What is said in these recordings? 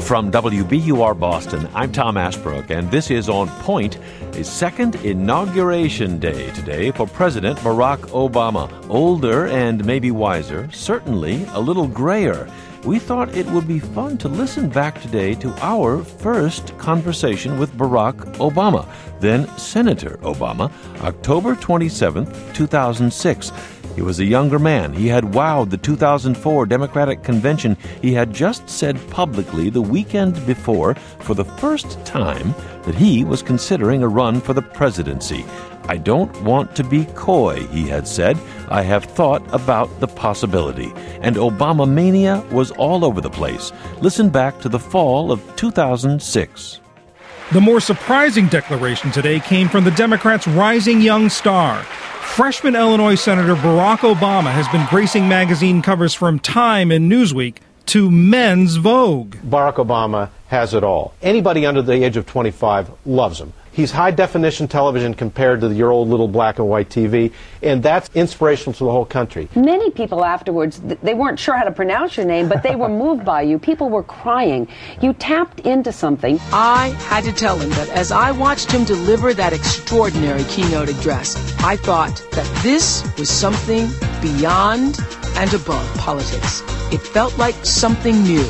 From WBUR Boston, I'm Tom Ashbrook, and this is On Point, a second inauguration day today for President Barack Obama. Older and maybe wiser, certainly a little grayer. We thought it would be fun to listen back today to our first conversation with Barack Obama, then Senator Obama, October 27th, 2006. He was a younger man. He had wowed the 2004 Democratic Convention. He had just said publicly the weekend before, for the first time, that he was considering a run for the presidency. "I don't want to be coy," he had said. "I have thought about the possibility." And Obama mania was all over the place. Listen back to the fall of 2006. The more surprising declaration today came from the Democrats' rising young star. Freshman Illinois Senator Barack Obama has been gracing magazine covers from Time and Newsweek to Men's Vogue. Barack Obama has it all. Anybody under the age of 25 loves him. He's high-definition television compared to your old little black and white TV, and that's inspirational to the whole country. Many people afterwards, they weren't sure how to pronounce your name, but they were moved by you. People were crying. You tapped into something. I had to tell him that as I watched him deliver that extraordinary keynote address, I thought that this was something beyond and above politics. It felt like something new.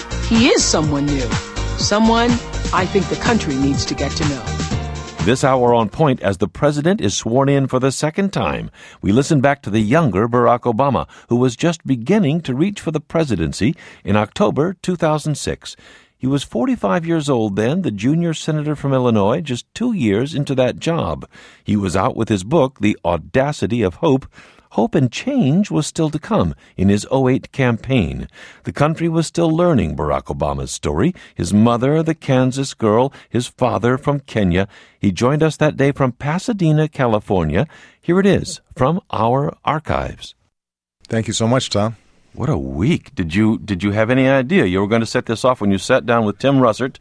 He is someone new. Someone I think the country needs to get to know. This hour on Point, as the president is sworn in for the second time, we listen back to the younger Barack Obama, who was just beginning to reach for the presidency in October 2006. He was 45 years old then, the junior senator from Illinois, just 2 years into that job. He was out with his book, The Audacity of Hope. Hope and change was still to come in his 2008 campaign. The country was still learning Barack Obama's story. His mother, the Kansas girl, his father from Kenya. He joined us that day from Pasadena, California. Here it is from our archives. Thank you so much, Tom. What a week. Did you have any idea you were going to set this off when you sat down with Tim Russert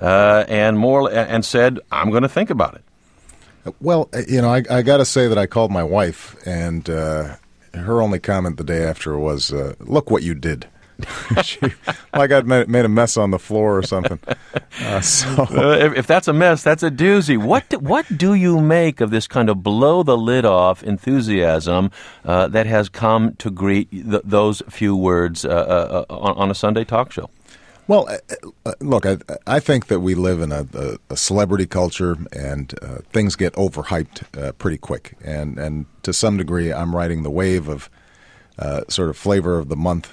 and said, "I'm going to think about it"? Well, I got to say that I called my wife, and her only comment the day after was, "Look what you did." Like I'd made a mess on the floor or something. If that's a mess, that's a doozy. What do you make of this kind of blow-the-lid-off enthusiasm that has come to greet those few words on a Sunday talk show? Well, look, I think that we live in a celebrity culture, and things get overhyped pretty quick. And to some degree, I'm riding the wave of sort of flavor of the month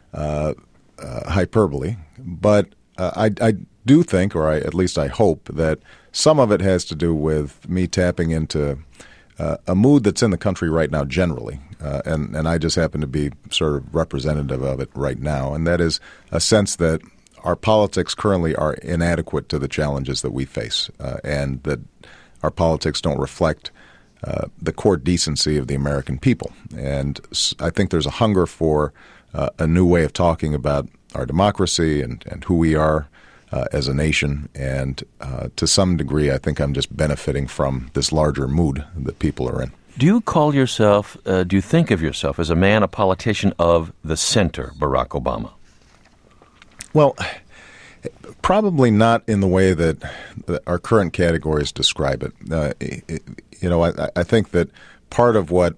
hyperbole. But I do think, or at least I hope, that some of it has to do with me tapping into a mood that's in the country right now generally. And I just happen to be sort of representative of it right now. And that is a sense that our politics currently are inadequate to the challenges that we face, and that our politics don't reflect the core decency of the American people. And I think there's a hunger for a new way of talking about our democracy and who we are as a nation. And to some degree, I think I'm just benefiting from this larger mood that people are in. Do you call yourself, do you think of yourself as a man, a politician of the center, Barack Obama? Well, probably not in the way that our current categories describe it. I think that part of what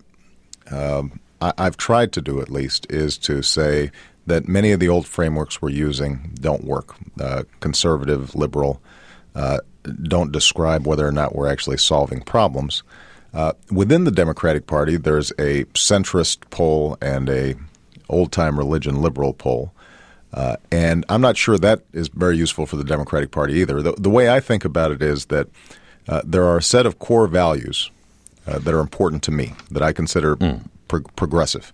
I've tried to do, at least, is to say that many of the old frameworks we're using don't work. Conservative, liberal, don't describe whether or not we're actually solving problems. Within the Democratic Party, there's a centrist pole and a old-time religion liberal pole. And I'm not sure that is very useful for the Democratic Party either. The way I think about it is that there are a set of core values that are important to me, that I consider progressive.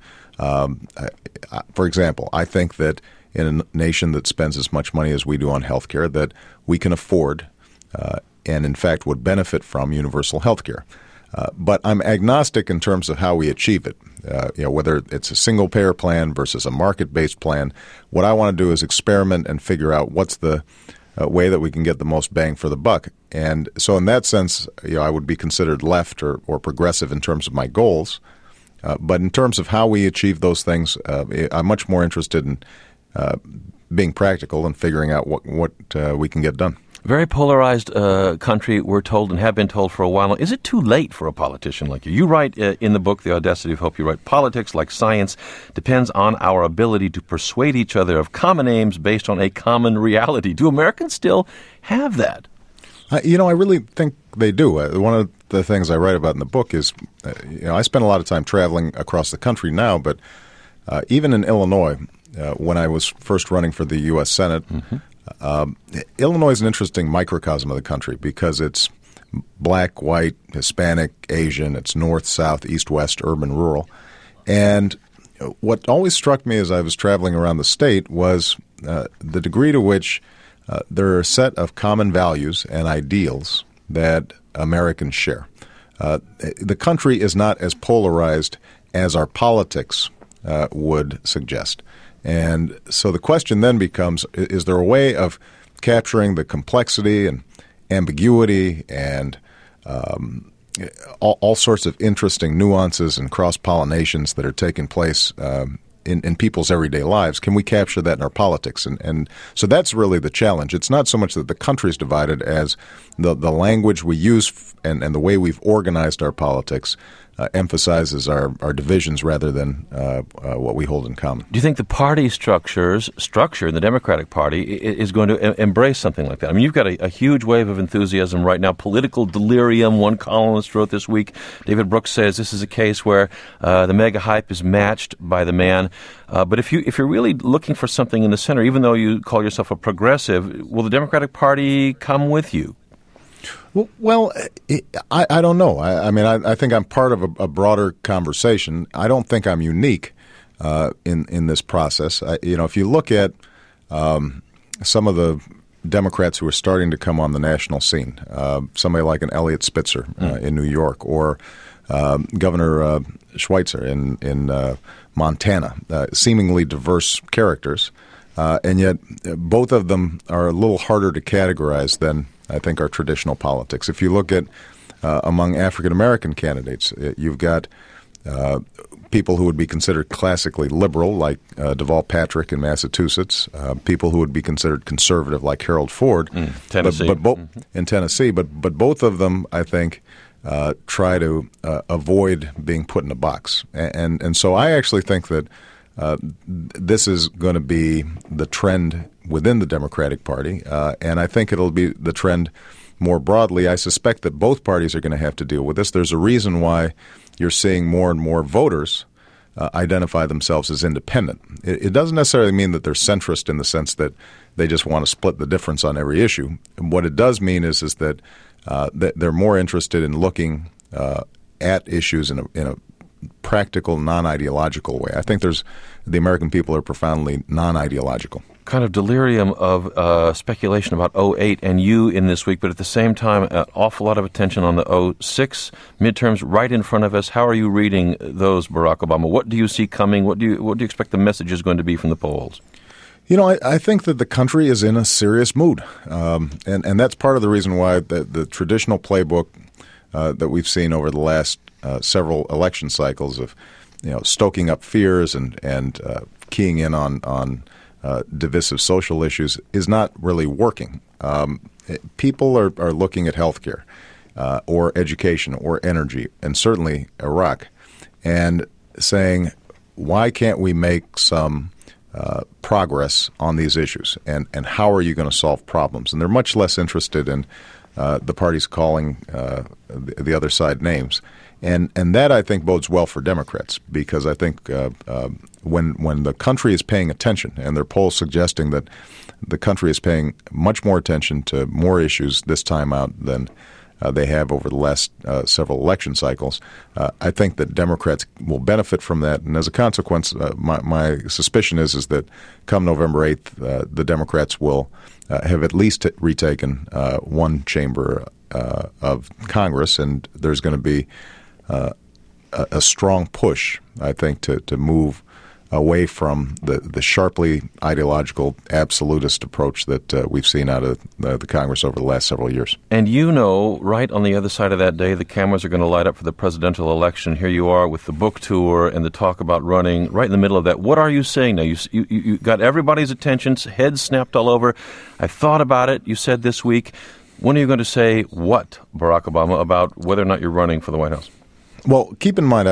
For example, I think that in a nation that spends as much money as we do on health care, that we can afford and, in fact, would benefit from universal health care. But I'm agnostic in terms of how we achieve it. Whether it's a single-payer plan versus a market-based plan. What I want to do is experiment and figure out what's the way that we can get the most bang for the buck. And so in that sense, I would be considered left or progressive in terms of my goals. But in terms of how we achieve those things, I'm much more interested in being practical and figuring out what we can get done. Very polarized country, we're told and have been told for a while now. Is it too late for a politician like you? You write in the book, The Audacity of Hope, you write, politics, like science, depends on our ability to persuade each other of common aims based on a common reality. Do Americans still have that? I really think they do. One of the things I write about in the book is, I spend a lot of time traveling across the country now, but even in Illinois, when I was first running for the U.S. Senate, Illinois is an interesting microcosm of the country because it's black, white, Hispanic, Asian, it's north, south, east, west, urban, rural. And what always struck me as I was traveling around the state was the degree to which there are a set of common values and ideals that Americans share. The country is not as polarized as our politics would suggest. And so the question then becomes, is there a way of capturing the complexity and ambiguity and all sorts of interesting nuances and cross-pollinations that are taking place in people's everyday lives? Can we capture that in our politics? And so that's really the challenge. It's not so much that the country is divided as the language we use and the way we've organized our politics emphasizes our divisions rather than what we hold in common. Do you think the party structure in the Democratic Party is going to embrace something like that? I mean, you've got a huge wave of enthusiasm right now, political delirium. One columnist wrote this week, David Brooks says this is a case where the mega hype is matched by the man. But if you're really looking for something in the center, even though you call yourself a progressive, will the Democratic Party come with you? Well, I don't know. I think I'm part of a broader conversation. I don't think I'm unique in this process. If you look at some of the Democrats who are starting to come on the national scene, somebody like an Eliot Spitzer in New York, or Governor Schweitzer in Montana, seemingly diverse characters, and yet both of them are a little harder to categorize than I think our traditional politics. If you look at among African-American candidates, you've got people who would be considered classically liberal, like Deval Patrick in Massachusetts, people who would be considered conservative, like Harold Ford, Tennessee. In Tennessee. But both of them, I think, try to avoid being put in a box. And so I actually think that this is going to be the trend within the Democratic Party, and I think it'll be the trend more broadly. I suspect that both parties are going to have to deal with this. There's a reason why you're seeing more and more voters identify themselves as independent. It doesn't necessarily mean that they're centrist in the sense that they just want to split the difference on every issue. And what it does mean is that they're more interested in looking at issues in a practical, non-ideological way. I think the American people are profoundly non-ideological. Kind of delirium of speculation about 2008 and you in this week, but at the same time, an awful lot of attention on the 2006 midterms right in front of us. How are you reading those, Barack Obama? What do you see coming? What do you expect the message is going to be from the polls? I think that the country is in a serious mood, and that's part of the reason why the traditional playbook that we've seen over the last several election cycles of stoking up fears and keying in on divisive social issues is not really working. People are looking at healthcare or education or energy and certainly Iraq and saying, why can't we make some progress on these issues and how are you going to solve problems? And they're much less interested in the parties calling the other side names. And that, I think, bodes well for Democrats because I think when the country is paying attention, and there are polls suggesting that the country is paying much more attention to more issues this time out than they have over the last several election cycles, I think that Democrats will benefit from that. And as a consequence, my suspicion is that come November 8th, the Democrats will have at least retaken one chamber of Congress, and there's going to be a strong push, I think, to move away from the sharply ideological, absolutist approach that we've seen out of the Congress over the last several years. And right on the other side of that day, the cameras are going to light up for the presidential election. Here you are with the book tour and the talk about running right in the middle of that. What are you saying now? You got everybody's attention, heads snapped all over. I thought about it. You said this week. When are you going to say what, Barack Obama, about whether or not you're running for the White House? Well, keep in mind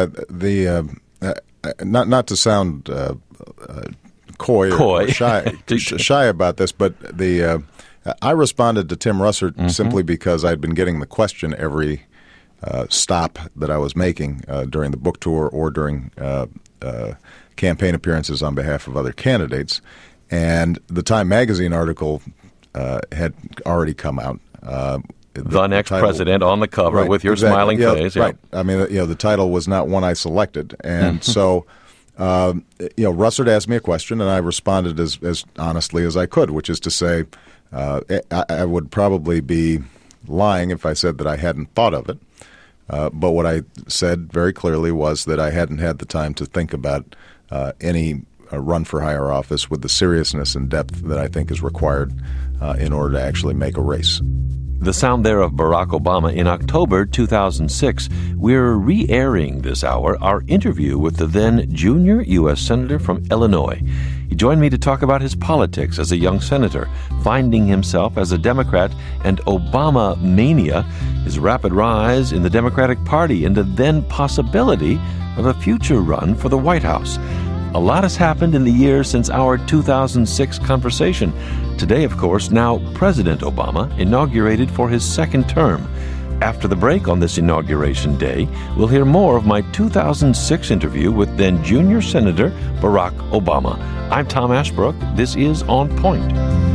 not to sound coy or shy about this, but I responded to Tim Russert simply because I'd been getting the question every stop that I was making during the book tour or during campaign appearances on behalf of other candidates. And the Time Magazine article had already come out. The next president on the cover with your smiling face. Right. I mean, the title was not one I selected. And so, Russert asked me a question, and I responded as honestly as I could, which is to say I would probably be lying if I said that I hadn't thought of it. But what I said very clearly was that I hadn't had the time to think about any run for higher office with the seriousness and depth that I think is required in order to actually make a race. The sound there of Barack Obama in October 2006. We're re-airing this hour our interview with the then junior U.S. Senator from Illinois. He joined me to talk about his politics as a young senator, finding himself as a Democrat, and Obama mania, his rapid rise in the Democratic Party, and the then possibility of a future run for the White House. A lot has happened in the years since our 2006 conversation. Today, of course, now President Obama inaugurated for his second term. After the break on this inauguration day, we'll hear more of my 2006 interview with then junior Senator Barack Obama. I'm Tom Ashbrook. This is On Point.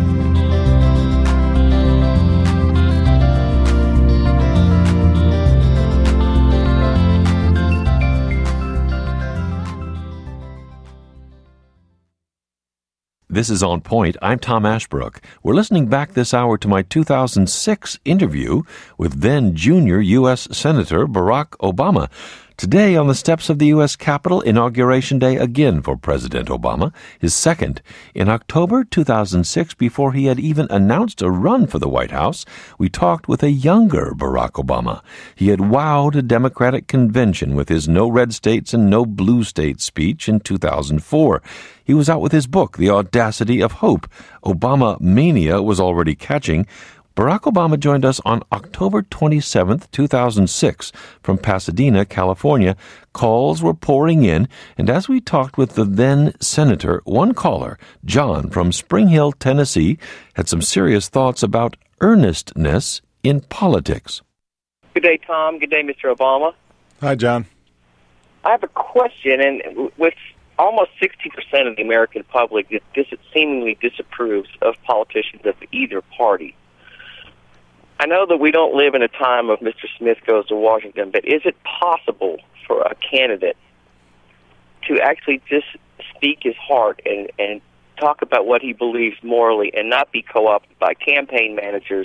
This is On Point. I'm Tom Ashbrook. We're listening back this hour to my 2006 interview with then junior U.S. Senator Barack Obama. Today, on the steps of the U.S. Capitol, Inauguration Day again for President Obama, his second. In October 2006, before he had even announced a run for the White House, we talked with a younger Barack Obama. He had wowed a Democratic convention with his No Red States and No Blue States speech in 2004. He was out with his book, The Audacity of Hope. Obama mania was already catching. Barack Obama joined us on October 27, 2006, from Pasadena, California. Calls were pouring in, and as we talked with the then senator, one caller, John from Spring Hill, Tennessee, had some serious thoughts about earnestness in politics. Good day, Tom. Good day, Mr. Obama. Hi, John. I have a question, and with almost 60% of the American public that seemingly disapproves of politicians of either party, I know that we don't live in a time of Mr. Smith goes to Washington, but is it possible for a candidate to actually just speak his heart and talk about what he believes morally and not be co-opted by campaign managers,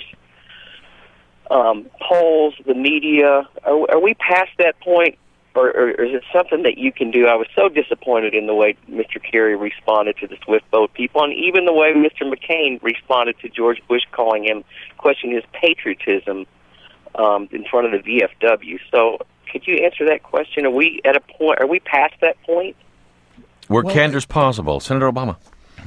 polls, the media? Are we past that point, or is it something that you can do? I was so disappointed in the way Mr. Kerry responded to the Swift boat people, and even the way Mr. McCain responded to George Bush, questioning his patriotism in front of the VFW. So could you answer that question? Are we at a point? Are we past that point? Were candors possible? Senator Obama.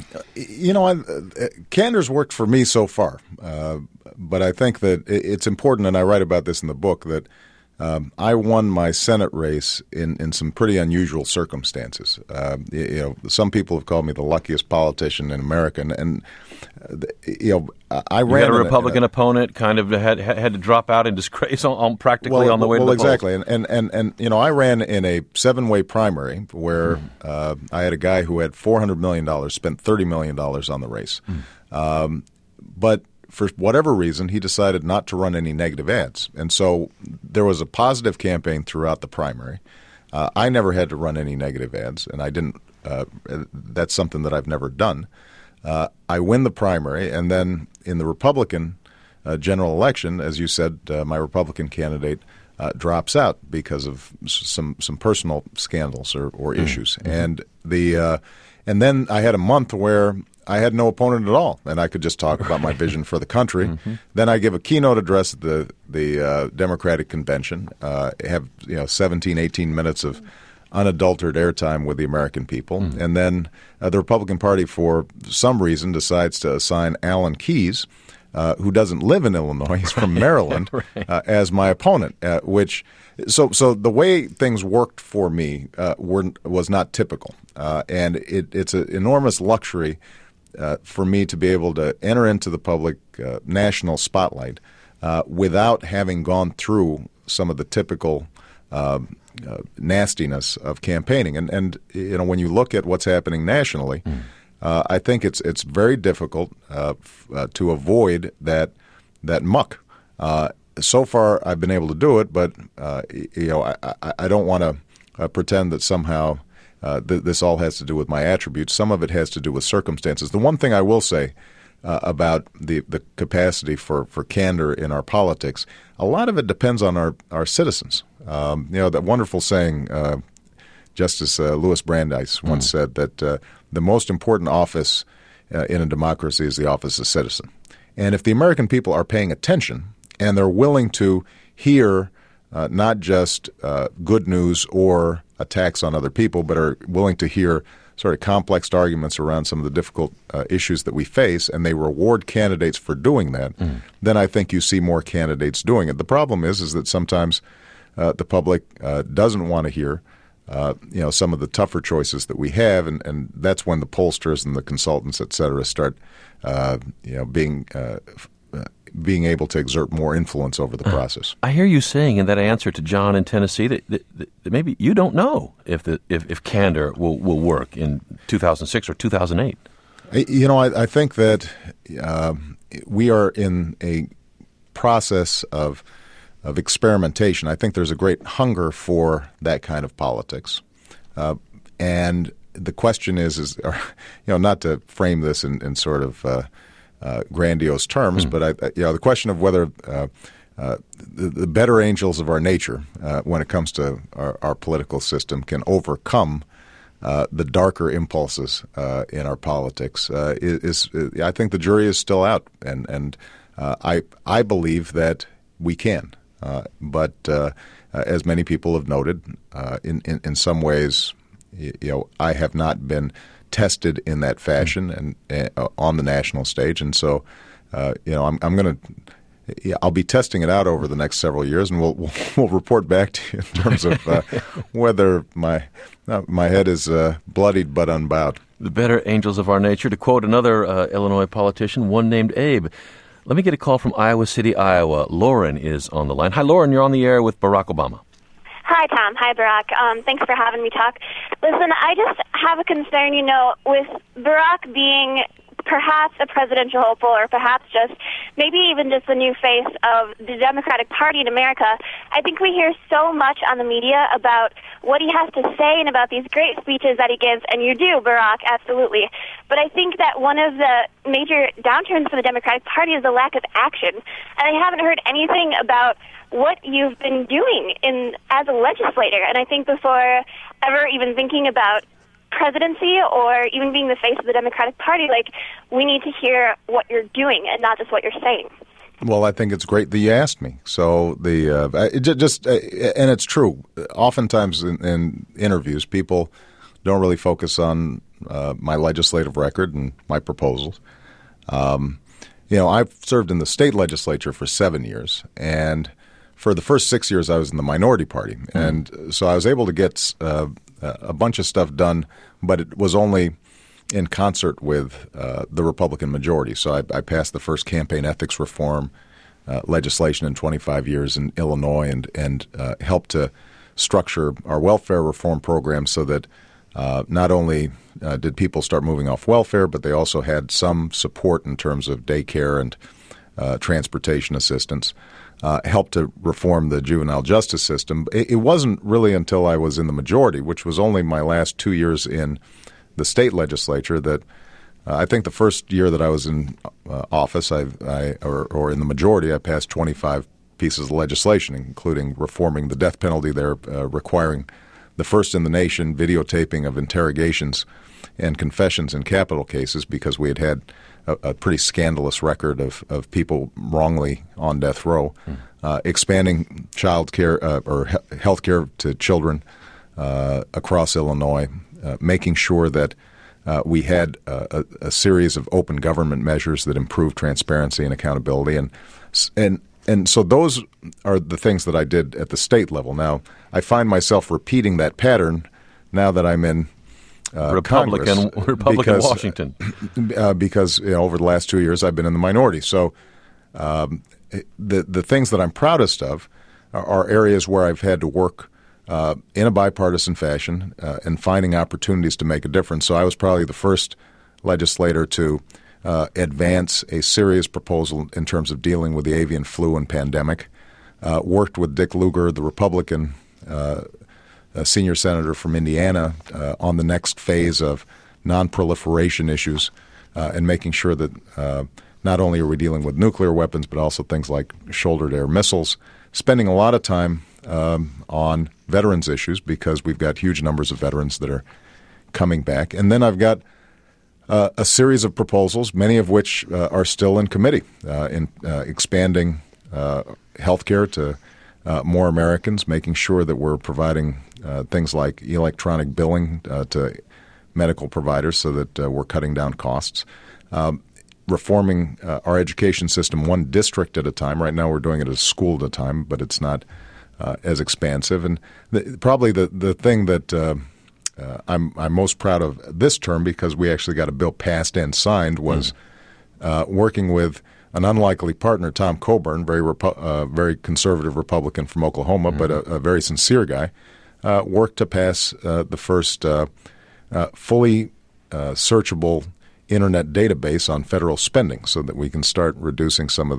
Candor's worked for me so far, but I think that it's important, and I write about this in the book, that I won my Senate race in some pretty unusual circumstances. Some people have called me the luckiest politician in America, and I ran. You had a Republican opponent, kind of had to drop out in disgrace on the way to the exactly. polls. And I ran in a 7-way primary where I had a guy who had $400 million, spent $30 million on the race, but for whatever reason, he decided not to run any negative ads. And so there was a positive campaign throughout the primary. I never had to run any negative ads, and I didn't. That's something that I've never done. I win the primary, and then in the Republican general election, as you said, my Republican candidate drops out because of some personal scandals or issues. And and then I had a month where I had no opponent at all, and I could just talk about my vision for the country. Then I give a keynote address at the Democratic Convention, have 17, 18 minutes of unadulterated airtime with the American people. And then the Republican Party, for some reason, decides to assign Alan Keyes, who doesn't live in Illinois, he's from Maryland, as my opponent, So the way things worked for me was not typical. And it's an enormous luxury for me to be able to enter into the public national spotlight without having gone through some of the typical nastiness of campaigning. And when you look at what's happening nationally, I think it's very difficult to avoid that muck. So far, I've been able to do it, but I don't want to pretend that somehow this all has to do with my attributes. Some of it has to do with circumstances. The one thing I will say about the capacity for candor in our politics, a lot of it depends on our citizens. That wonderful saying, Justice Louis Brandeis once said that the most important office in a democracy is the office of citizen. And if the American people are paying attention and they're willing to hear not just good news or attacks on other people, but are willing to hear sort of complex arguments around some of the difficult issues that we face, and they reward candidates for doing that, then I think you see more candidates doing it. The problem is that sometimes the public doesn't want to hear some of the tougher choices that we have, and that's when the pollsters and the consultants, et cetera, start being able to exert more influence over the process. I hear you saying in that answer to John in Tennessee that maybe you don't know if candor will work in 2006 or 2008. I think that we are in a process of experimentation. I think there's a great hunger for that kind of politics, and the question is not to frame this in sort of grandiose terms, but the question of whether the better angels of our nature, when it comes to our political system, can overcome the darker impulses in our politics is I think the jury is still out, and I believe that we can. But as many people have noted, in some ways, I have not been tested in that fashion and on the national stage, and so I'll be testing it out over the next several years, and we'll report back to you in terms of whether my head is bloodied but unbowed. The better angels of our nature. To quote another Illinois politician, one named Abe. Let me get a call from Iowa City, Iowa. Lauren is on the line. Hi, Lauren. You're on the air with Barack Obama. Hi, Tom. Hi, Barack. Thanks for having me talk. Listen, I just have a concern, with Barack being perhaps a presidential hopeful or perhaps maybe even just the new face of the Democratic Party in America. I think we hear so much on the media about what he has to say and about these great speeches that he gives, and you do, Barack, absolutely. But I think that one of the major downturns for the Democratic Party is the lack of action. And I haven't heard anything about what you've been doing as a legislator. And I think before ever even thinking about presidency or even being the face of the Democratic Party, we need to hear what you're doing and not just what you're saying. Well, I think it's great that you asked me. So and it's true. Oftentimes in interviews, people don't really focus on my legislative record and my proposals. I've served in the state legislature for 7 years, and for the first 6 years I was in the minority party, and so I was able to get a bunch of stuff done, but it was only in concert with the Republican majority. So I passed the first campaign ethics reform legislation in 25 years in Illinois, and helped to structure our welfare reform program so that not only did people start moving off welfare, but they also had some support in terms of daycare and transportation assistance. Helped to reform the juvenile justice system. It wasn't really until I was in the majority, which was only my last 2 years in the state legislature, that I think the first year that I was in office, or in the majority, I passed 25 pieces of legislation, including reforming the death penalty there, requiring the first in the nation videotaping of interrogations and confessions in capital cases, because we had a pretty scandalous record of people wrongly on death row, expanding child care or health care to children across Illinois, making sure that we had a series of open government measures that improved transparency and accountability, and so those are the things that I did at the state level. Now, I find myself repeating that pattern now that I'm in Republican because, Washington, because over the last 2 years I've been in the minority. So the things that I'm proudest of are areas where I've had to work in a bipartisan fashion and finding opportunities to make a difference. So I was probably the first legislator to advance a serious proposal in terms of dealing with the avian flu and pandemic. Worked with Dick Lugar, the Republican senior senator from Indiana, on the next phase of non-proliferation issues and making sure that not only are we dealing with nuclear weapons, but also things like shoulder-to-air missiles, spending a lot of time on veterans issues because we've got huge numbers of veterans that are coming back. And then I've got a series of proposals, many of which are still in committee, in expanding health care to more Americans, making sure that we're providing things like electronic billing to medical providers so that we're cutting down costs, reforming our education system one district at a time. Right now we're doing it a school at a time, but it's not as expansive. And probably the thing that I'm most proud of this term, because we actually got a bill passed and signed, was working with an unlikely partner, Tom Coburn, very conservative Republican from Oklahoma, but a very sincere guy, worked to pass the first fully searchable Internet database on federal spending so that we can start reducing some of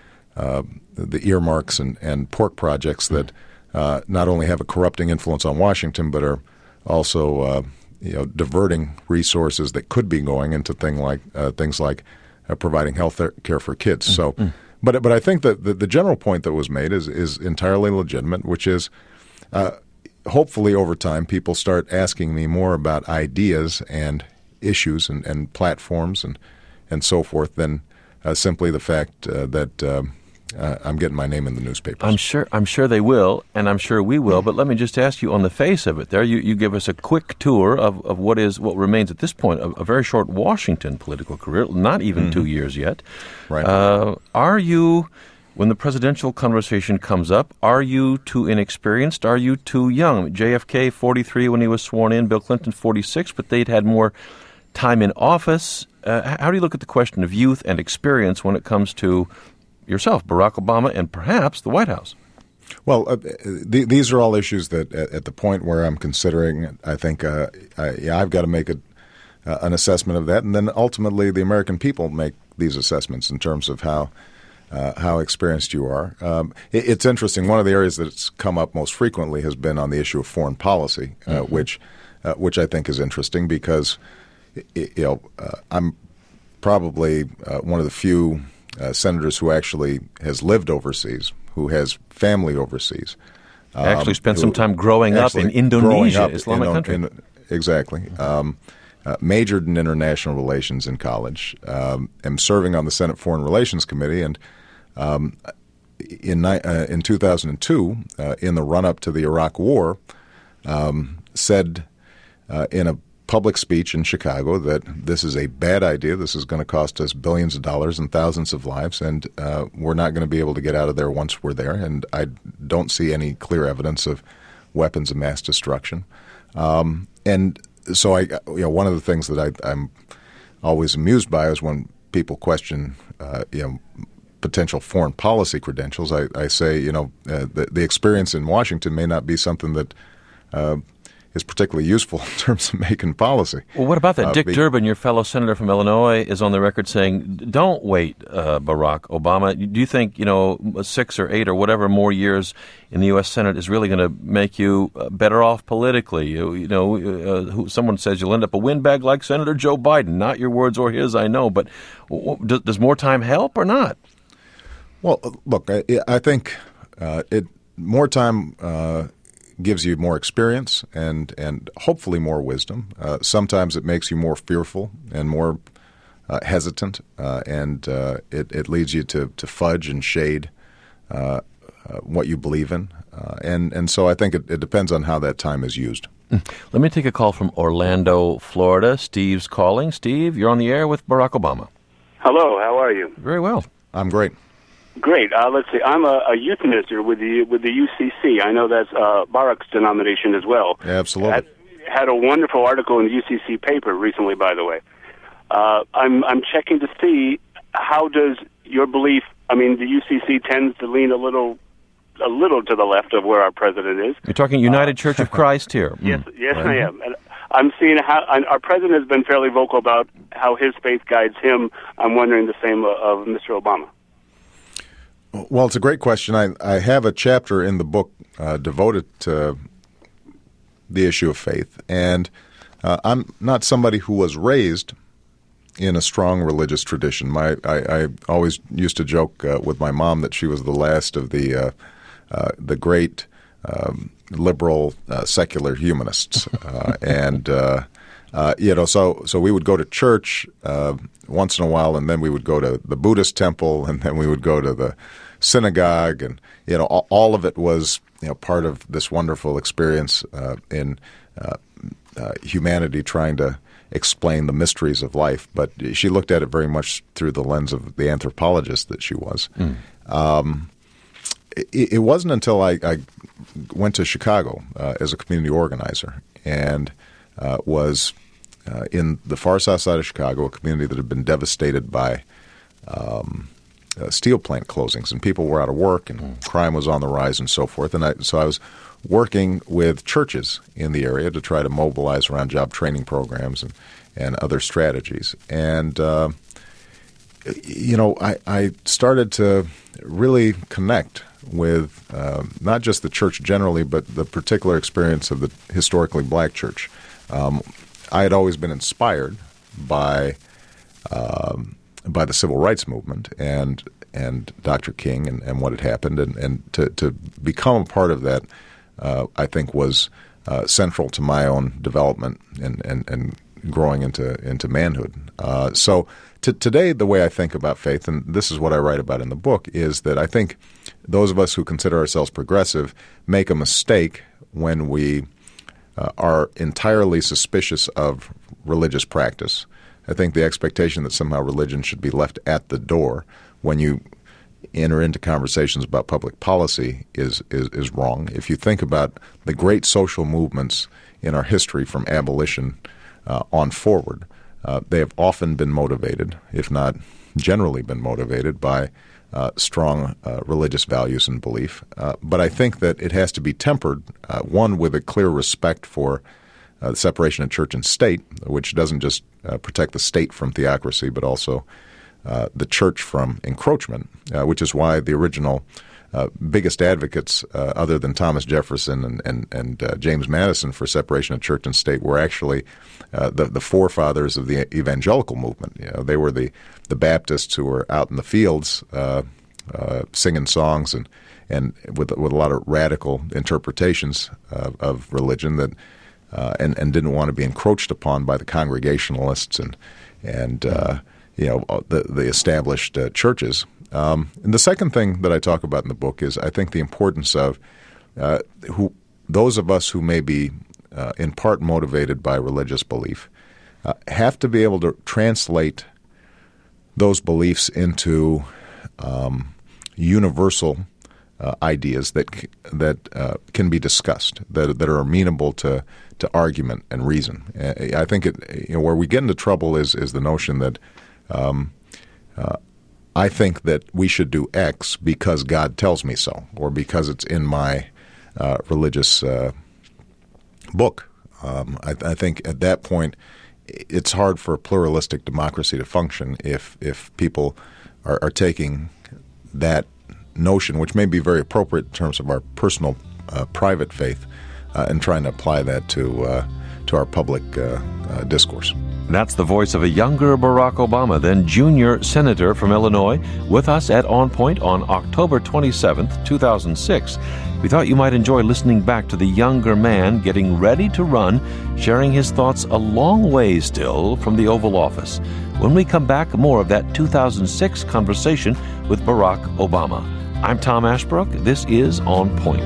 the earmarks and pork projects that not only have a corrupting influence on Washington, but are also diverting resources that could be going into things like providing health care for kids. So, but I think that the general point that was made is entirely legitimate, which is hopefully over time people start asking me more about ideas and issues and platforms and so forth than simply the fact that I'm getting my name in the newspapers. I'm sure they will, and I'm sure we will. But let me just ask you, on the face of it, there you give us a quick tour of what remains at this point a very short Washington political career, not even 2 years yet. Right. Are you, when the presidential conversation comes up, are you too inexperienced? Are you too young? JFK 43 when he was sworn in, Bill Clinton 46, but they'd had more time in office. How do you look at the question of youth and experience when it comes to yourself, Barack Obama, and perhaps the White House? Well, these are all issues that at the point where I'm considering, I think I've got to make an assessment of that, and then ultimately the American people make these assessments in terms of how experienced you are. It's interesting. One of the areas that's come up most frequently has been on the issue of foreign policy, which I think is interesting because I'm probably one of the few senators who actually has lived overseas, who has family overseas. Actually spent some time growing up in Indonesia, Islamic country. Exactly. Majored in international relations in college. Am serving on the Senate Foreign Relations Committee, and in 2002, in the run-up to the Iraq War, said in a public speech in Chicago that this is a bad idea. This is going to cost us billions of dollars and thousands of lives, and we're not going to be able to get out of there once we're there. And I don't see any clear evidence of weapons of mass destruction. And so, one of the things that I'm always amused by is when people question, potential foreign policy credentials. I say, the experience in Washington may not be something that is particularly useful in terms of making policy. Well, what about that? Dick Durbin, your fellow senator from Illinois, is on the record saying, don't wait, Barack Obama. Do you think, 6 or 8 or whatever more years in the U.S. Senate is really going to make you better off politically? Someone says you'll end up a windbag like Senator Joe Biden. Not your words or his, I know. But does more time help or not? Well, look, I think More time gives you more experience and hopefully more wisdom. Sometimes it makes you more fearful and more hesitant, and it leads you to fudge and shade what you believe in. And so I think it depends on how that time is used. Let me take a call from Orlando, Florida. Steve's calling. Steve, you're on the air with Barack Obama. Hello, how are you? Very well. I'm great. Great. Let's see. I'm a youth minister with the UCC. I know that's Barack's denomination as well. Absolutely. Had a wonderful article in the UCC paper recently, by the way. I'm checking to see how does your belief. I mean, the UCC tends to lean a little to the left of where our president is. You're talking United Church of Christ here. Yes, I am. And I'm seeing how our president has been fairly vocal about how his faith guides him. I'm wondering the same of Mr. Obama. Well, it's a great question. I have a chapter in the book devoted to the issue of faith, and I'm not somebody who was raised in a strong religious tradition. I always used to joke with my mom that she was the last of the great liberal secular humanists, and so we would go to church once in a while, and then we would go to the Buddhist temple, and then we would go to the synagogue, and all of it was part of this wonderful experience in humanity trying to explain the mysteries of life. But she looked at it very much through the lens of the anthropologist that she was. It wasn't until I went to Chicago as a community organizer and was in the far south side of Chicago, a community that had been devastated by steel plant closings, and people were out of work, and crime was on the rise, and so forth. And so I was working with churches in the area to try to mobilize around job training programs and other strategies. And I started to really connect with not just the church generally, but the particular experience of the historically black church. I had always been inspired by the civil rights movement and Dr. King and what had happened, and to become a part of that, I think was central to my own development and growing into manhood. So today, the way I think about faith, and this is what I write about in the book, is that I think those of us who consider ourselves progressive make a mistake when we are entirely suspicious of religious practice. I think the expectation that somehow religion should be left at the door when you enter into conversations about public policy is wrong. If you think about the great social movements in our history from abolition on forward, they have often been motivated, if not generally been motivated, by strong religious values and belief. But I think that it has to be tempered, one, with a clear respect for the separation of church and state, which doesn't just protect the state from theocracy, but also the church from encroachment, which is why the original biggest advocates, other than Thomas Jefferson and James Madison, for separation of church and state were actually the forefathers of the evangelical movement. They were the Baptists who were out in the fields singing songs and with a lot of radical interpretations of religion that and didn't want to be encroached upon by the Congregationalists and the established churches. And the second thing that I talk about in the book is I think the importance of those of us who may be in part motivated by religious belief have to be able to translate those beliefs into universal ideas that can be discussed, that are amenable to argument and reason. I think where we get into trouble is the notion that I think that we should do X because God tells me so, or because it's in my religious book. I think at that point it's hard for a pluralistic democracy to function if people are taking that notion, which may be very appropriate in terms of our personal private faith, and trying to apply that to our public discourse. That's the voice of a younger Barack Obama, then junior senator from Illinois, with us at On Point on October 27th, 2006. We thought you might enjoy listening back to the younger man getting ready to run, sharing his thoughts a long way still from the Oval Office. When we come back, more of that 2006 conversation with Barack Obama. I'm Tom Ashbrook. This is On Point.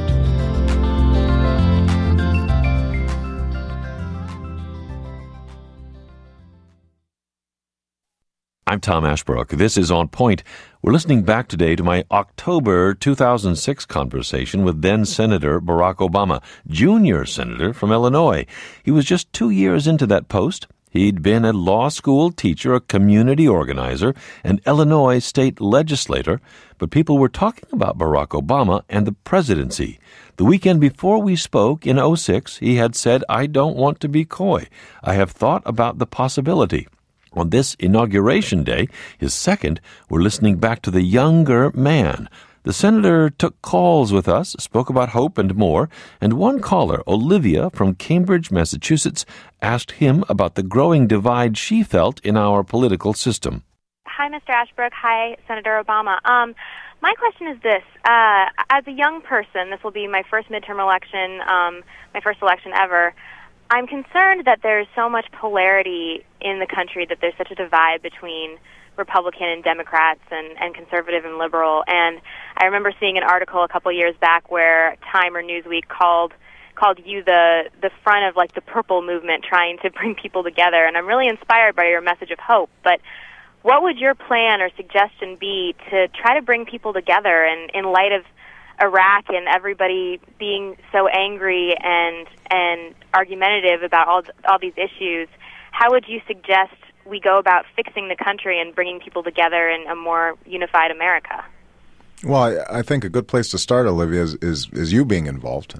I'm Tom Ashbrook. This is On Point. We're listening back today to my October 2006 conversation with then-Senator Barack Obama, junior senator from Illinois. He was just 2 years into that post. He'd been a law school teacher, a community organizer, an Illinois state legislator, but people were talking about Barack Obama and the presidency. The weekend before we spoke in 2006, he had said, "I don't want to be coy. I have thought about the possibility." On this Inauguration Day, his second, we're listening back to the younger man. The senator took calls with us, spoke about hope and more, and one caller, Olivia from Cambridge, Massachusetts, asked him about the growing divide she felt in our political system. Hi, Mr. Ashbrook. Hi, Senator Obama. My question is this. As a young person, this will be my first midterm election, my first election ever, I'm concerned that there's so much polarity in the country, that there's such a divide between Republican and Democrats and conservative and liberal. And I remember seeing an article a couple of years back where Time or Newsweek called you the front of like the purple movement trying to bring people together. And I'm really inspired by your message of hope. But what would your plan or suggestion be to try to bring people together in light of Iraq and everybody being so angry and argumentative about all these issues? How would you suggest we go about fixing the country and bringing people together in a more unified America? Well, I think a good place to start, Olivia, is you being involved.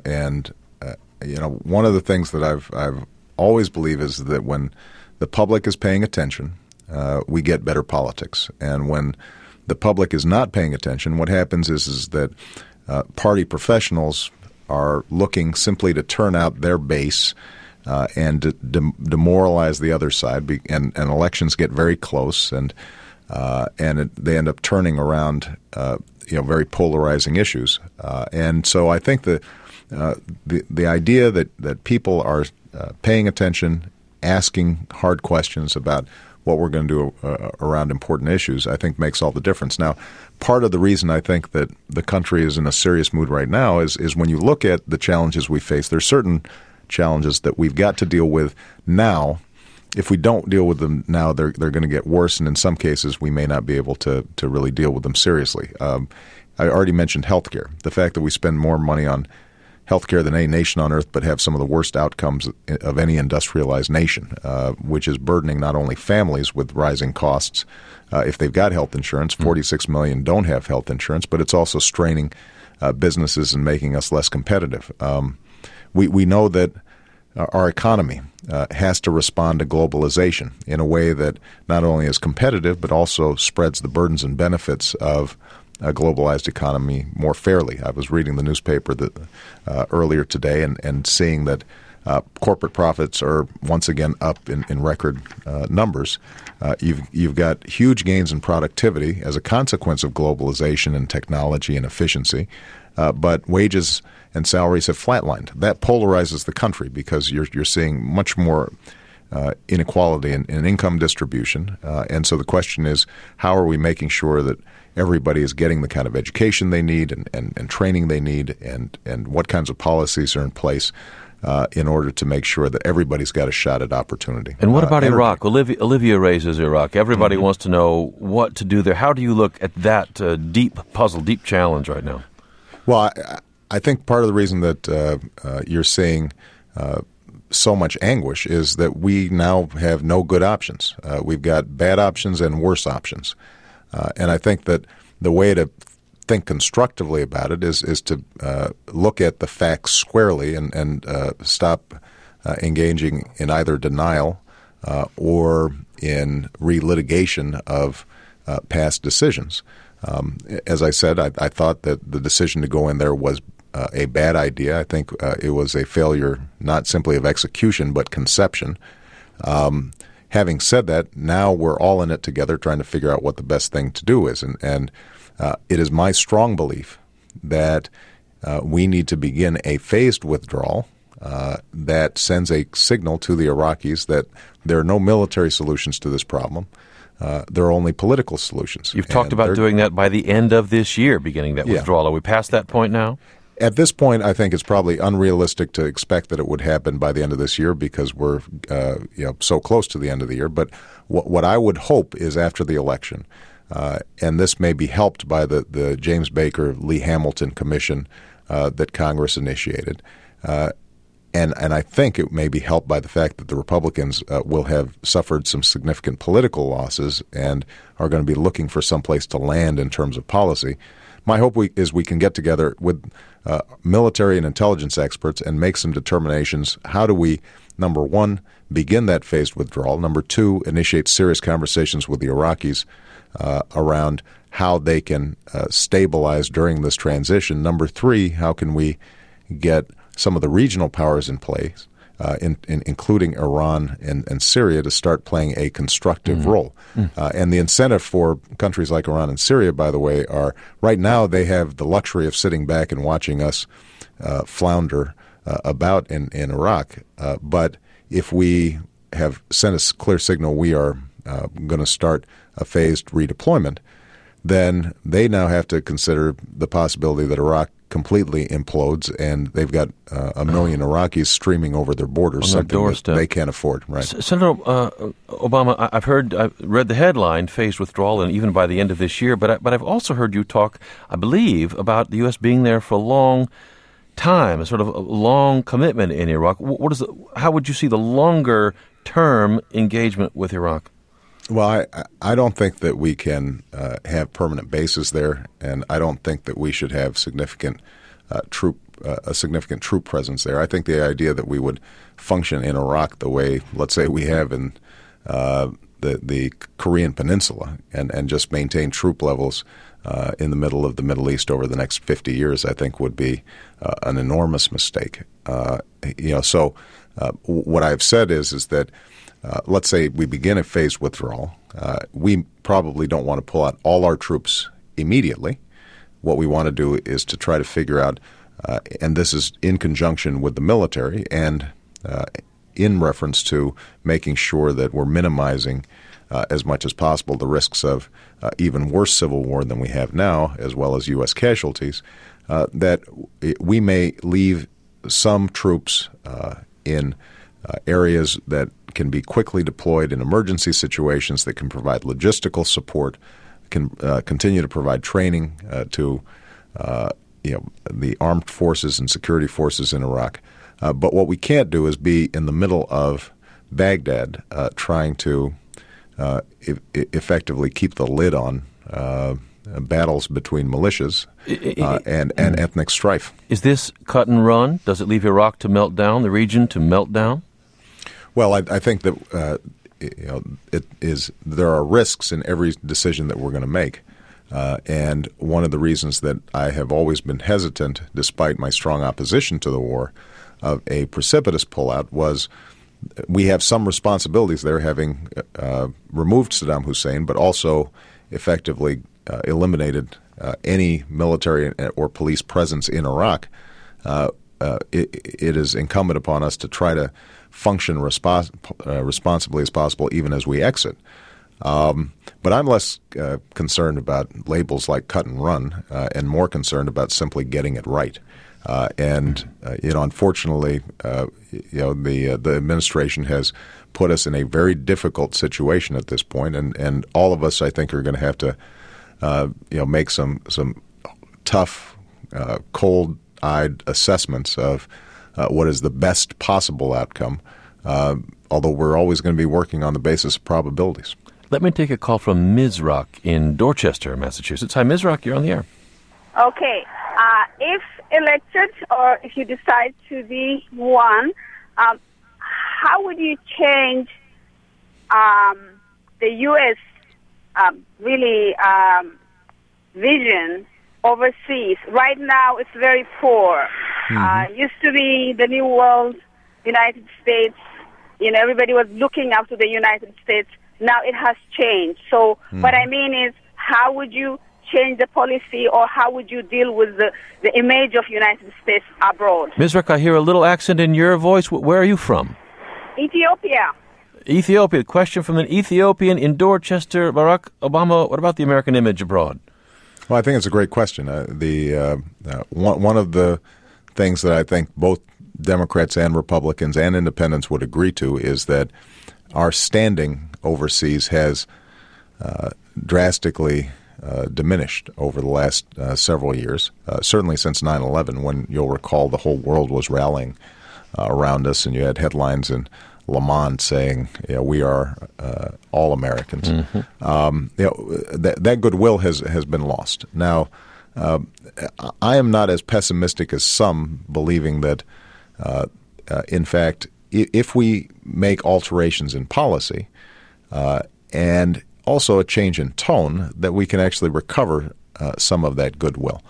One of the things that I've always believed is that when the public is paying attention, we get better politics. And when the public is not paying attention, what happens is that party professionals are looking simply to turn out their base and to demoralize the other side, and elections get very close, and they end up turning around very polarizing issues. And so I think the idea that people are paying attention, asking hard questions about what we're going to do around important issues, I think makes all the difference. Now, part of the reason I think that the country is in a serious mood right now is when you look at the challenges we face, there's certain challenges that we've got to deal with now. If we don't deal with them now, they're going to get worse, and in some cases we may not be able to really deal with them seriously. I already mentioned healthcare. The fact that we spend more money on healthcare than any nation on earth, but have some of the worst outcomes of any industrialized nation, which is burdening not only families with rising costs if they've got health insurance. 46 million don't have health insurance, but it's also straining businesses and making us less competitive. We know that our economy has to respond to globalization in a way that not only is competitive, but also spreads the burdens and benefits of a globalized economy more fairly. I was reading the newspaper earlier today and seeing that corporate profits are once again up in record numbers. You've got huge gains in productivity as a consequence of globalization and technology and efficiency, but wages and salaries have flatlined. That polarizes the country because you're seeing much more inequality in income distribution. And so the question is, how are we making sure that everybody is getting the kind of education they need and training they need, and what kinds of policies are in place in order to make sure that everybody's got a shot at opportunity. And what about Iraq? Olivia raises Iraq. Everybody wants to know what to do there. How do you look at that deep puzzle, deep challenge right now? Well, I think part of the reason that you're seeing so much anguish is that we now have no good options. We've got bad options and worse options. And I think that the way to think constructively about it is to look at the facts squarely and stop engaging in either denial or in relitigation of past decisions. As I said, I thought that the decision to go in there was a bad idea. I think it was a failure not simply of execution but conception. Having said that, now we're all in it together trying to figure out what the best thing to do is. And it is my strong belief that we need to begin a phased withdrawal that sends a signal to the Iraqis that there are no military solutions to this problem. There are only political solutions. You've talked about doing that by the end of this year, beginning that withdrawal. Are we past that point now? At this point, I think it's probably unrealistic to expect that it would happen by the end of this year because we're so close to the end of the year. But what I would hope is after the election, and this may be helped by the James Baker, Lee Hamilton Commission that Congress initiated, and I think it may be helped by the fact that the Republicans will have suffered some significant political losses and are going to be looking for some place to land in terms of policy. My hope is we can get together with military and intelligence experts and make some determinations. How do we, number one, begin that phased withdrawal? Number two, initiate serious conversations with the Iraqis around how they can stabilize during this transition. Number three, how can we get some of the regional powers in place, including Iran and Syria, to start playing a constructive role. And the incentive for countries like Iran and Syria, by the way, are right now they have the luxury of sitting back and watching us flounder about in Iraq. But if we have sent a clear signal we are going to start a phased redeployment, then they now have to consider the possibility that Iraq completely implodes, and they've got 1 million Iraqis streaming over their borders, something that they can't afford. Right, Senator Obama, I've read the headline, phased withdrawal, and even by the end of this year, but I've also heard you talk, I believe, about the U.S. being there for a long time, a sort of a long commitment in Iraq. How would you see the longer-term engagement with Iraq? Well, I don't think that we can have permanent bases there, and I don't think that we should have a significant troop presence there. I think the idea that we would function in Iraq the way, let's say, we have in the Korean Peninsula and just maintain troop levels in the middle of the Middle East over the next 50 years, I think would be an enormous mistake. So what I've said is that let's say we begin a phased withdrawal. We probably don't want to pull out all our troops immediately. What we want to do is to try to figure out, and this is in conjunction with the military and in reference to making sure that we're minimizing as much as possible the risks of even worse civil war than we have now, as well as U.S. casualties, that we may leave some troops in areas that can be quickly deployed in emergency situations, that can provide logistical support, can continue to provide training to the armed forces and security forces in Iraq. But what we can't do is be in the middle of Baghdad trying to effectively keep the lid on battles between militias and ethnic strife. Is this cut and run? Does it leave Iraq to melt down, the region to melt down? Well, I think that it is. There are risks in every decision that we're going to make, and one of the reasons that I have always been hesitant, despite my strong opposition to the war, of a precipitous pullout was we have some responsibilities there, having removed Saddam Hussein, but also effectively eliminated any military or police presence in Iraq. It is incumbent upon us to try to function responsibly as possible, even as we exit. But I'm less concerned about labels like cut and run, and more concerned about simply getting it right. Unfortunately, the administration has put us in a very difficult situation at this point, and all of us, I think, are going to have to, make some tough, cold-eyed assessments of what is the best possible outcome. Although we're always going to be working on the basis of probabilities. Let me take a call from Ms. Rock in Dorchester, Massachusetts. Hi, Ms. Rock, you're on the air. Okay. If elected or if you decide to be one, how would you change the U.S. vision overseas. Right now, it's very poor. Used to be the New World, United States. Everybody was looking up to the United States. Now it has changed. So what I mean is, how would you change the policy, or how would you deal with the image of United States abroad? Ms. Rick, I hear a little accent in your voice. Where are you from? Ethiopia. Ethiopia. Question from an Ethiopian in Dorchester. Barack Obama, what about the American image abroad? Well, I think it's a great question. One of the things that I think both Democrats and Republicans and independents would agree to is that our standing overseas has drastically diminished over the last several years, certainly since 9/11, when you'll recall the whole world was rallying around us, and you had headlines in Le Monde saying, we are all Americans. That goodwill has been lost. Now, I am not as pessimistic as some, believing that, in fact, if we make alterations in policy and also a change in tone, that we can actually recover some of that goodwill.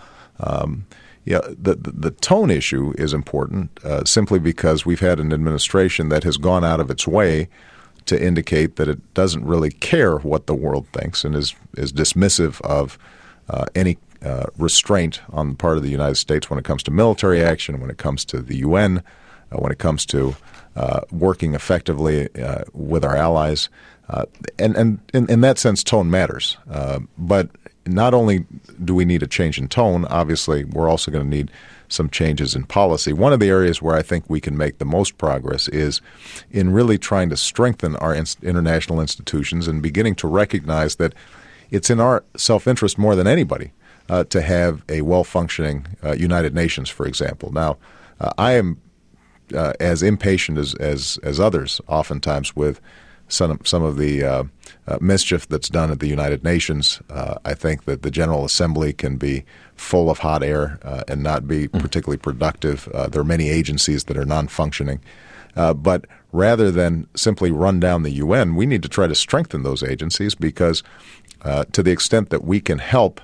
The tone issue is important simply because we've had an administration that has gone out of its way to indicate that it doesn't really care what the world thinks and is dismissive of any restraint on the part of the United States when it comes to military action, when it comes to the UN, when it comes to working effectively with our allies. And in that sense, tone matters. But not only do we need a change in tone, obviously, we're also going to need some changes in policy. One of the areas where I think we can make the most progress is in really trying to strengthen our international institutions and beginning to recognize that it's in our self-interest more than anybody to have a well-functioning United Nations, for example. Now, I am as impatient as others oftentimes with some of the mischief that's done at the United Nations. I think that the General Assembly can be full of hot air and not be particularly productive. There are many agencies that are non-functioning. But rather than simply run down the UN, we need to try to strengthen those agencies because to the extent that we can help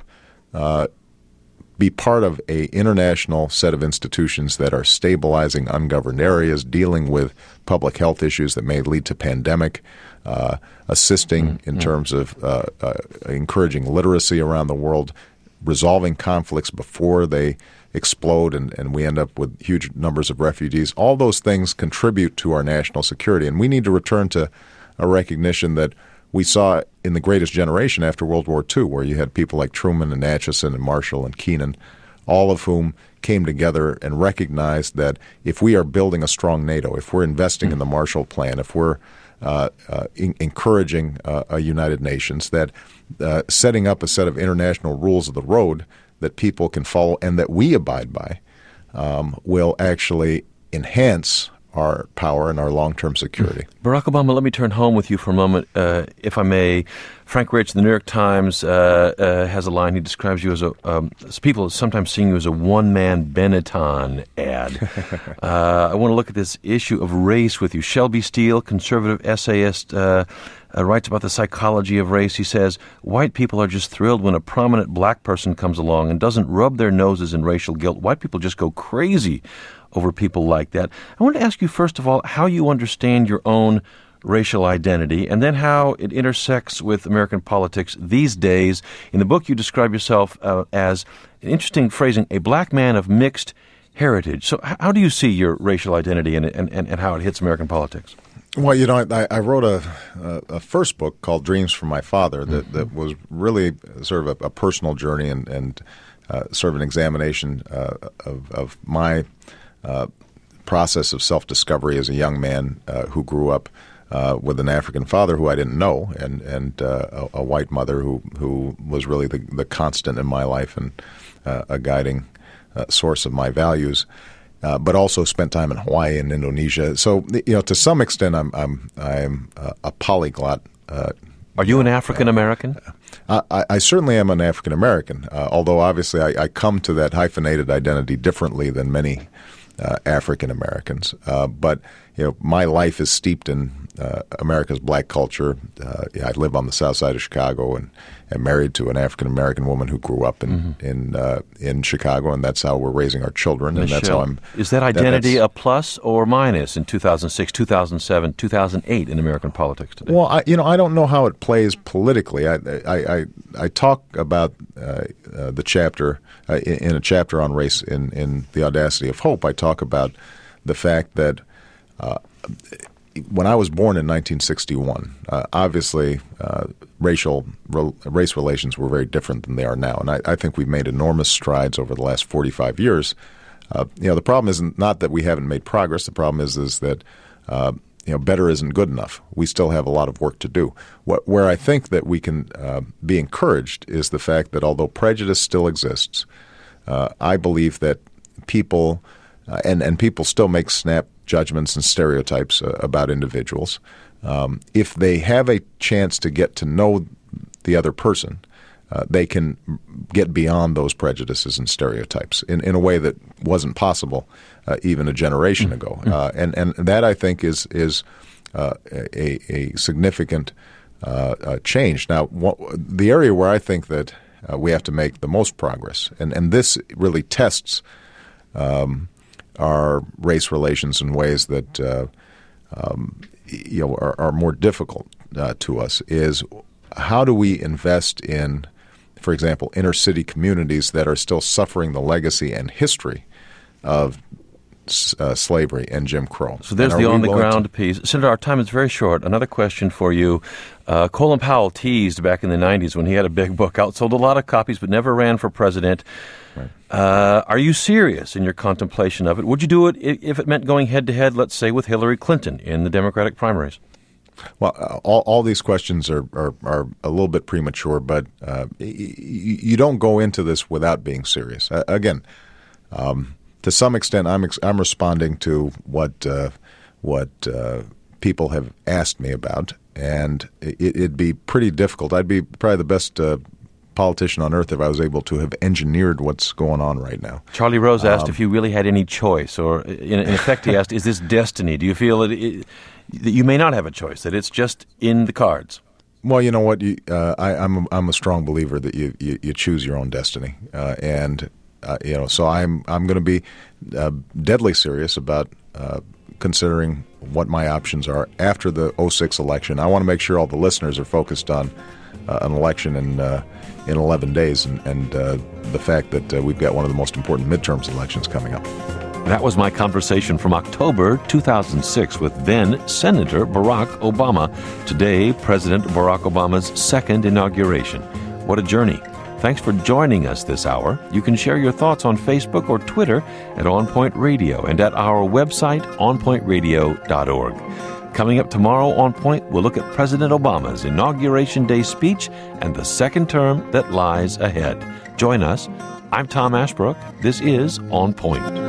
be part of an international set of institutions that are stabilizing ungoverned areas, dealing with public health issues that may lead to pandemic, assisting in terms of encouraging literacy around the world, resolving conflicts before they explode and we end up with huge numbers of refugees. All those things contribute to our national security, and we need to return to a recognition that we saw in the greatest generation after World War II, where you had people like Truman and Acheson and Marshall and Keenan, all of whom came together and recognized that if we are building a strong NATO, if we're investing in the Marshall Plan, if we're encouraging a United Nations, that setting up a set of international rules of the road that people can follow and that we abide by will actually enhance our power and our long-term security. Barack Obama, let me turn home with you for a moment, if I may. Frank Rich, the New York Times, has a line. He describes you as people sometimes seeing you as a one-man Benetton ad. I want to look at this issue of race with you. Shelby Steele, conservative essayist, writes about the psychology of race. He says, white people are just thrilled when a prominent black person comes along and doesn't rub their noses in racial guilt. White people just go crazy over people like that. I want to ask you, first of all, how you understand your own racial identity, and then how it intersects with American politics these days. In the book, you describe yourself as, an interesting phrasing, a black man of mixed heritage. So how do you see your racial identity and how it hits American politics? Well, I wrote a first book called Dreams from My Father that was really sort of a personal journey and sort of an examination of my process of self-discovery as a young man who grew up with an African father who I didn't know and a white mother who was really the constant in my life and a guiding source of my values. But also spent time in Hawaii and Indonesia. So, to some extent, I'm a polyglot. Are you an African American? I certainly am an African American. Although obviously I come to that hyphenated identity differently than many African Americans. But my life is steeped in America's black culture. I live on the south side of Chicago and am married to an African-American woman who grew up in Chicago, and that's how we're raising our children. Michelle, and that's how I'm. Is that identity a plus or minus in 2006, 2007, 2008 in American politics today? Well, I don't know how it plays politically. I talk about the chapter in a chapter on race in The Audacity of Hope. I talk about the fact that when I was born in 1961, obviously race relations were very different than they are now, and I think we've made enormous strides over the last 45 years. The problem isn't not that we haven't made progress. The problem is that better isn't good enough. We still have a lot of work to do. Where I think that we can be encouraged is the fact that although prejudice still exists, I believe that people and people still make snap judgments and stereotypes about individuals. If they have a chance to get to know the other person, they can get beyond those prejudices and stereotypes in a way that wasn't possible even a generation ago. And that, I think, is a significant change. Now, the area where I think that we have to make the most progress, and this really tests our race relations in ways that are more difficult to us, is how do we invest in, for example, inner city communities that are still suffering the legacy and history of slavery and Jim Crow. So there's the on-the-ground piece. Senator, our time is very short. Another question for you. Colin Powell teased back in the 90s when he had a big book out, sold a lot of copies but never ran for president. Right. Are you serious in your contemplation of it? Would you do it if it meant going head-to-head, let's say, with Hillary Clinton in the Democratic primaries? Well, all these questions are a little bit premature, but you don't go into this without being serious. Again, to some extent, I'm responding to what people have asked me about, and it'd be pretty difficult. I'd be probably the best politician on earth if I was able to have engineered what's going on right now. Charlie Rose asked if you really had any choice, or in effect, he asked, "Is this destiny? Do you feel that you may not have a choice, that it's just in the cards?" Well, you know what? I'm a strong believer that you choose your own destiny, and so I'm going to be deadly serious about considering what my options are after the 2006 election. I want to make sure all the listeners are focused on an election in 11 days, and the fact that we've got one of the most important midterms elections coming up. That was my conversation from October 2006 with then Senator Barack Obama. Today, President Barack Obama's second inauguration. What a journey. Thanks for joining us this hour. You can share your thoughts on Facebook or Twitter at On Point Radio and at our website, onpointradio.org. Coming up tomorrow on Point, we'll look at President Obama's Inauguration Day speech and the second term that lies ahead. Join us. I'm Tom Ashbrook. This is On Point.